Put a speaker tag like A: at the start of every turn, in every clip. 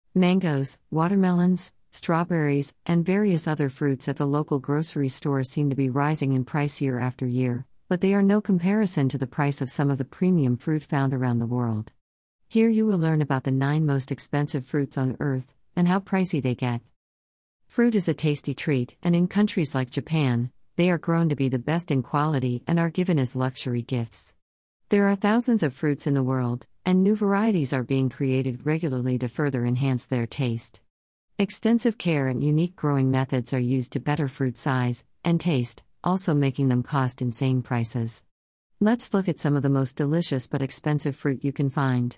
A: Mangoes, watermelons, strawberries, and various other fruits at the local grocery stores seem to be rising in price year after year, but they are no comparison to the price of some of the premium fruit found around the world. Here you will learn about the 9 most expensive fruits on earth, and how pricey they get. Fruit is a tasty treat, and in countries like Japan, they are grown to be the best in quality and are given as luxury gifts. There are thousands of fruits in the world, and new varieties are being created regularly to further enhance their taste. Extensive care and unique growing methods are used to better fruit size and taste, also making them cost insane prices. Let's look at some of the most delicious but expensive fruit you can find.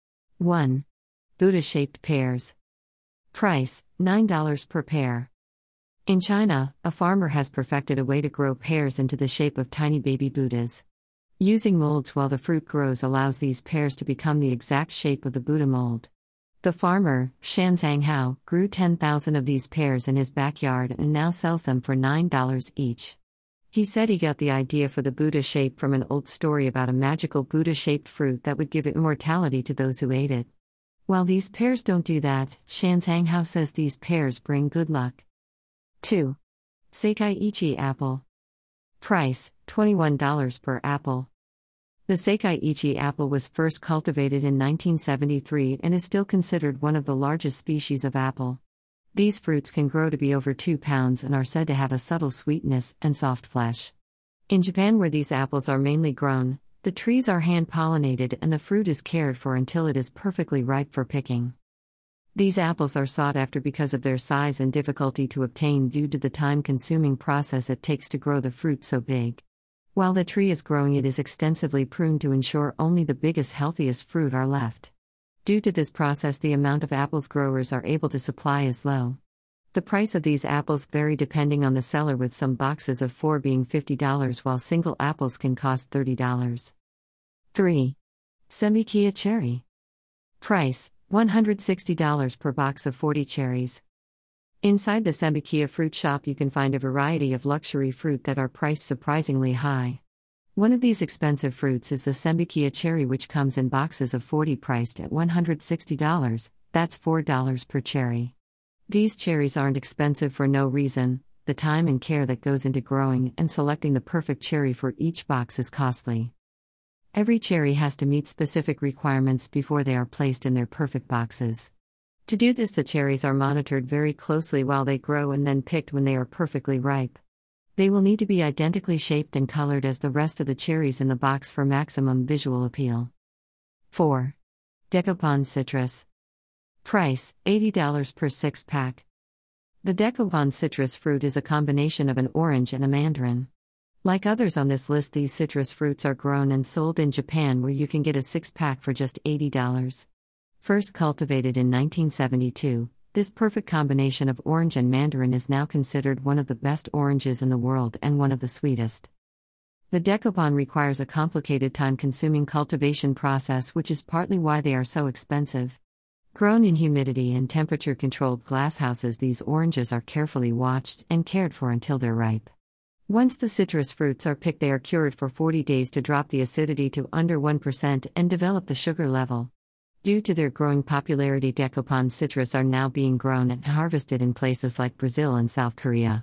A: 1. Buddha-shaped pears. Price, $9 per pear. In China, a farmer has perfected a way to grow pears into the shape of tiny baby Buddhas. Using molds while the fruit grows allows these pears to become the exact shape of the Buddha mold. The farmer, Shan Zhanghao, grew 10,000 of these pears in his backyard and now sells them for $9 each. He said he got the idea for the Buddha shape from an old story about a magical Buddha-shaped fruit that would give immortality to those who ate it. While these pears don't do that, Shan Zhanghao says these pears bring good luck. 2. Seikaiichi apple. Price, $21 per apple. The Seikaiichi apple was first cultivated in 1973 and is still considered one of the largest species of apple. These fruits can grow to be over 2 pounds and are said to have a subtle sweetness and soft flesh. In Japan, where these apples are mainly grown, the trees are hand-pollinated and the fruit is cared for until it is perfectly ripe for picking. These apples are sought after because of their size and difficulty to obtain due to the time-consuming process it takes to grow the fruit so big. While the tree is growing, it is extensively pruned to ensure only the biggest, healthiest fruit are left. Due to this process, the amount of apples growers are able to supply is low. The price of these apples vary depending on the seller, with some boxes of 4 being $50 while single apples can cost $30. 3. Semikia cherry. Price, $160 per box of 40 cherries. Inside the Semikia fruit shop you can find a variety of luxury fruit that are priced surprisingly high. One of these expensive fruits is the Semikia cherry, which comes in boxes of 40 priced at $160, that's $4 per cherry. These cherries aren't expensive for no reason. The time and care that goes into growing and selecting the perfect cherry for each box is costly. Every cherry has to meet specific requirements before they are placed in their perfect boxes. To do this, the cherries are monitored very closely while they grow and then picked when they are perfectly ripe. They will need to be identically shaped and colored as the rest of the cherries in the box for maximum visual appeal. 4. Decoupon citrus. Price, $80 per 6-pack. The Decoupon citrus fruit is a combination of an orange and a mandarin. Like others on this list, these citrus fruits are grown and sold in Japan, where you can get a 6-pack for just $80. First cultivated in 1972, this perfect combination of orange and mandarin is now considered one of the best oranges in the world and one of the sweetest. The Decoupon requires a complicated, time-consuming cultivation process, which is partly why they are so expensive. Grown in humidity and temperature-controlled glasshouses, these oranges are carefully watched and cared for until they're ripe. Once the citrus fruits are picked, they are cured for 40 days to drop the acidity to under 1% and develop the sugar level. Due to their growing popularity, Decoupon citrus are now being grown and harvested in places like Brazil and South Korea.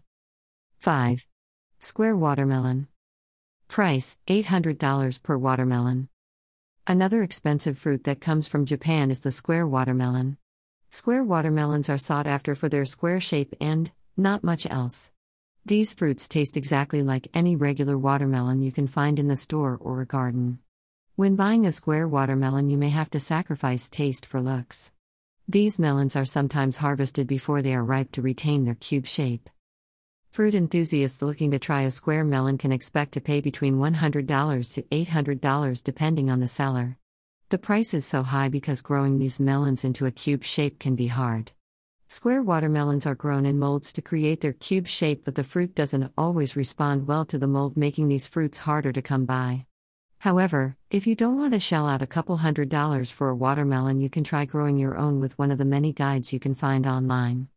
A: 5. Square watermelon. Price, $800 per watermelon. Another expensive fruit that comes from Japan is the square watermelon. Square watermelons are sought after for their square shape and not much else. These fruits taste exactly like any regular watermelon you can find in the store or a garden. When buying a square watermelon, you may have to sacrifice taste for looks. These melons are sometimes harvested before they are ripe to retain their cube shape. Fruit enthusiasts looking to try a square melon can expect to pay between $100 to $800 depending on the seller. The price is so high because growing these melons into a cube shape can be hard. Square watermelons are grown in molds to create their cube shape, but the fruit doesn't always respond well to the mold, making these fruits harder to come by. However, if you don't want to shell out a couple $100s for a watermelon, you can try growing your own with one of the many guides you can find online.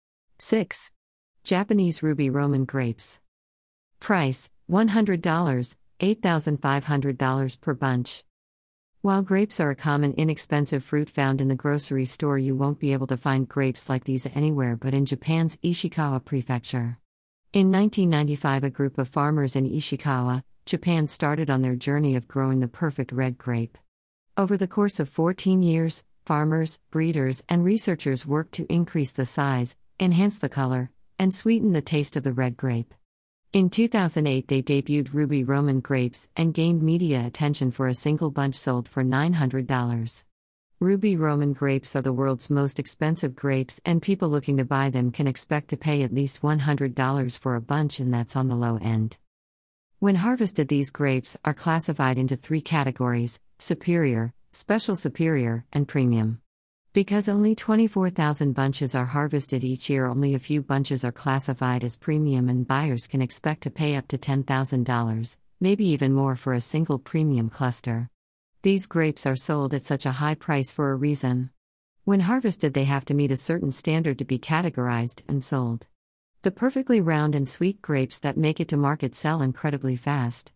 A: 6. Japanese ruby Roman grapes. Price, $100, $8,500 per bunch. While grapes are a common inexpensive fruit found in the grocery store, you won't be able to find grapes like these anywhere but in Japan's Ishikawa prefecture. In 1995, a group of farmers in Ishikawa, Japan started on their journey of growing the perfect red grape. Over the course of 14 years, farmers, breeders, and researchers worked to increase the size, enhance the color, and sweeten the taste of the red grape. In 2008, they debuted Ruby Roman grapes and gained media attention for a single bunch sold for $900. Ruby Roman grapes are the world's most expensive grapes, and people looking to buy them can expect to pay at least $100 for a bunch, and that's on the low end. When harvested, these grapes are classified into 3 categories: superior, special superior, and premium. Because only 24,000 bunches are harvested each year, only a few bunches are classified as premium, and buyers can expect to pay up to $10,000, maybe even more, for a single premium cluster. These grapes are sold at such a high price for a reason. When harvested, they have to meet a certain standard to be categorized and sold. The perfectly round and sweet grapes that make it to market sell incredibly fast.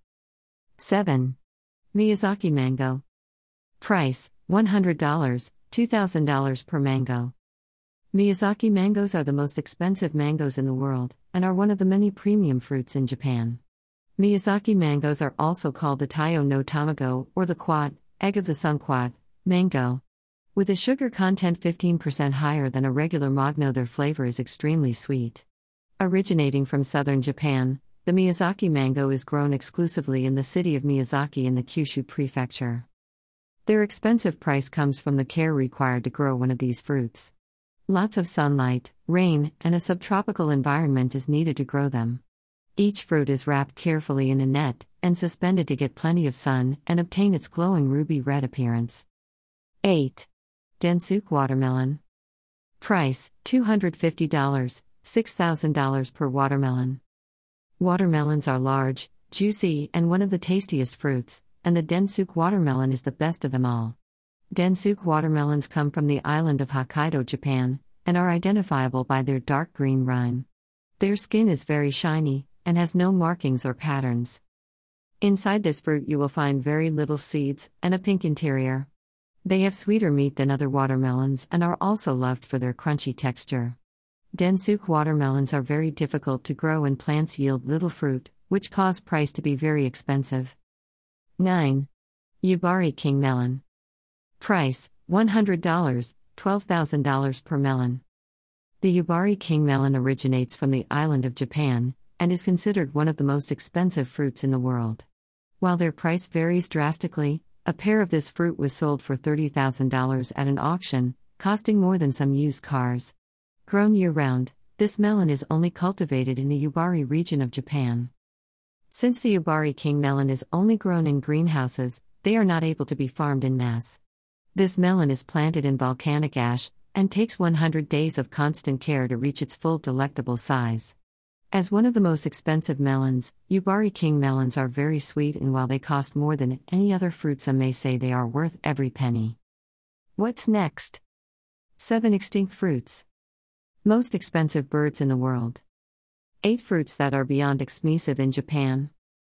A: 7. Miyazaki mango. Price: $100, $2,000 per mango. Miyazaki mangoes are the most expensive mangoes in the world, and are one of the many premium fruits in Japan. Miyazaki mangoes are also called the Taiyo no Tamago, or the quad, egg of the sun quad, mango. With a sugar content 15% higher than a regular magno, their flavor is extremely sweet. Originating from southern Japan, the Miyazaki mango is grown exclusively in the city of Miyazaki in the Kyushu prefecture. Their expensive price comes from the care required to grow one of these fruits. Lots of sunlight, rain, and a subtropical environment is needed to grow them. Each fruit is wrapped carefully in a net and suspended to get plenty of sun and obtain its glowing ruby red appearance. 8. Densuke watermelon. Price: $250, $6,000 per watermelon. Watermelons are large, juicy, and one of the tastiest fruits, and the Densuke watermelon is the best of them all. Densuke watermelons come from the island of Hokkaido, Japan, and are identifiable by their dark green rind. Their skin is very shiny, and has no markings or patterns. Inside this fruit you will find very little seeds, and a pink interior. They have sweeter meat than other watermelons and are also loved for their crunchy texture. Densuke watermelons are very difficult to grow, and plants yield little fruit, which cause price to be very expensive. 9. Yubari king melon. Price: $100, $12,000 per melon. The Yubari king melon originates from the island of Japan, and is considered one of the most expensive fruits in the world. While their price varies drastically, a pear of this fruit was sold for $30,000 at an auction, costing more than some used cars. Grown year-round, this melon is only cultivated in the Yubari region of Japan. Since the Yubari king melon is only grown in greenhouses, they are not able to be farmed in mass. This melon is planted in volcanic ash, and takes 100 days of constant care to reach its full delectable size. As one of the most expensive melons, Yubari king melons are very sweet, and while they cost more than any other fruit, some may say they are worth every penny. What's next? 7 extinct fruits. Most expensive birds in the world. 8 fruits that are beyond expensive in Japan.